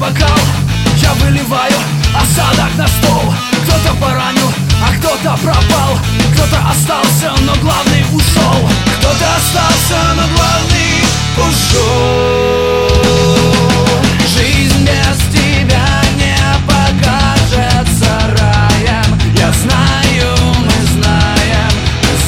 бокал, я выливаю осадок на стол. Кто-то поранил, а кто-то пропал, кто-то остался, но главный ушел. Кто-то остался, но главный ушел. Жизнь без тебя не покажется раем. Я знаю, мы знаем, мы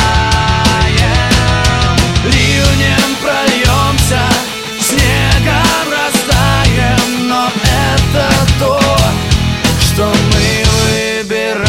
знаем. Ливнем прольемся, снегом растаем, но это то, что мы выбираем.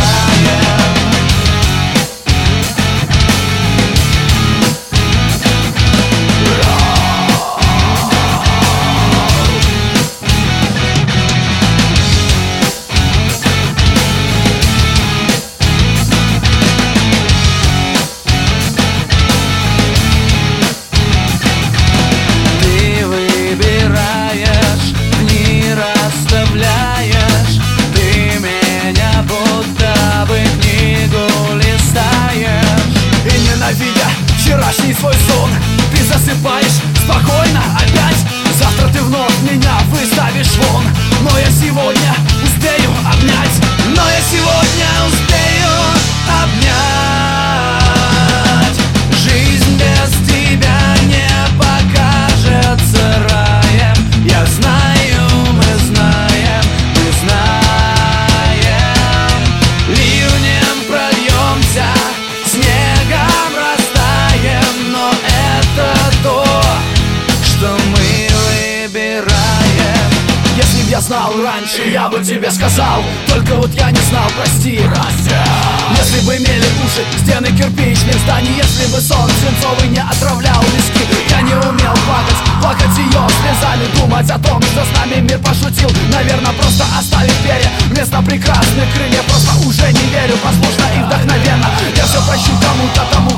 Ненавидя вчерашний свой сон, ты засыпаешь спокойно опять. Завтра ты вновь меня выставишь вон. Но я сегодня успею обнять, но я сегодня успею обнять. Жизнь без тебя не покажется раем. Я знаю, мы знаем, мы знаем. Ливнем прольемся, снегом растаем, но это то, что мы выбираем. Если б я знал раньше, я бы тебе сказал, только вот я не знал, прости. Если бы имели уши стены кирпичных зданий, если бы сон свинцовый не отравлял виски, я не умел плакать, плакать ее слезами, думать о том, что с нами мир пошутил. Наверное, просто оставить перья вместо прекрасных крыльев. Просто уже не верю, послушно и вдохновенно. Я все прощу кому-то, тому